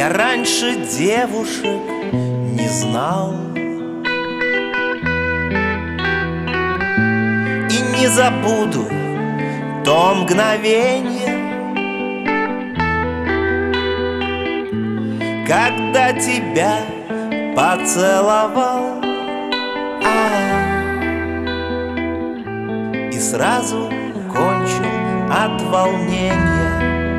Я раньше девушек не знал и не забуду то мгновение, когда тебя поцеловал, и сразу кончил от волнения.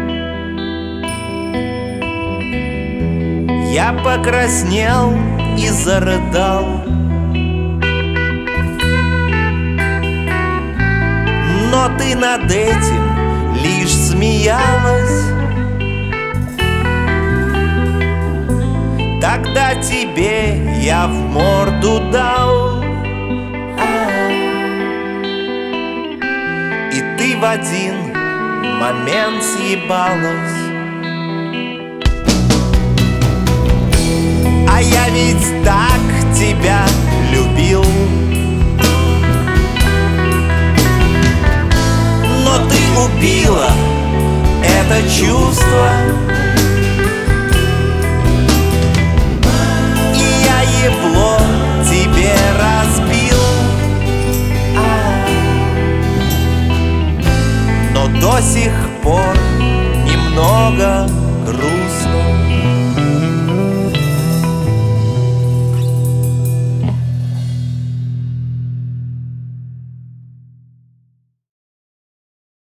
Я покраснел и зарыдал, но ты над этим лишь смеялась. Тогда тебе я в морду дал, и ты в один момент съебалась. А я ведь так тебя любил, но ты убила это чувство, и я ебло тебе разбил. Но до сих пор немного грустно.